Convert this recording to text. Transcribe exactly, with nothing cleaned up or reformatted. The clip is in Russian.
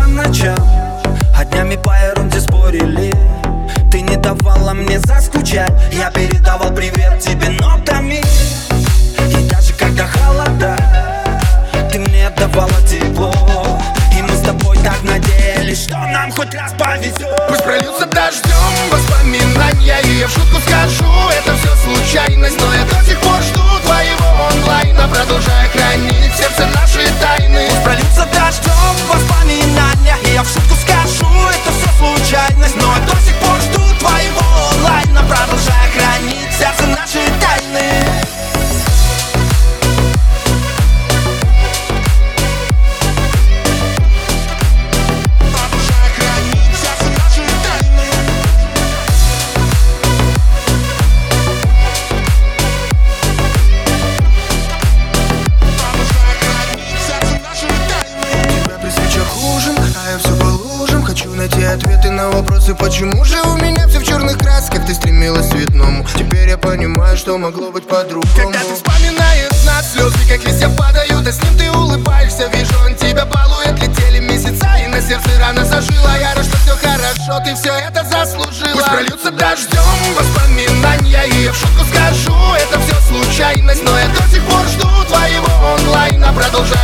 ночам, а днями по ерунде спорили. Ты не давала мне заскучать, я передавал привет тебе нотами. И даже когда холода, ты мне давала тепло. И мы с тобой так надеялись, что нам хоть раз повезет. Пусть прольются дождем воспоминания, и я в шутку скажу, это все случайность. Но я до сих пор жду твоего онлайна, продолжая хранить в сердце наши тайны. Пусть прольются дождем воспоминания, и я в шутку скажу, это все случайность. Но я до сих пор жду твоего онлайна, продолжая хранить в сердце наши тайны. Найти ответы на вопросы, почему же у меня все в черных красках. Ты стремилась к цветному, теперь я понимаю, что могло быть по-другому. Когда ты вспоминаешь нас, слезы как листья падают, а с ним ты улыбаешься, вижу, он тебя балует. Летели месяца, и на сердце рано зажила. Я рад, что все хорошо, ты все это заслужила. Пусть прольются дождем воспоминания, и я в шутку скажу, это все случайность. Но я до сих пор жду твоего онлайна, продолжай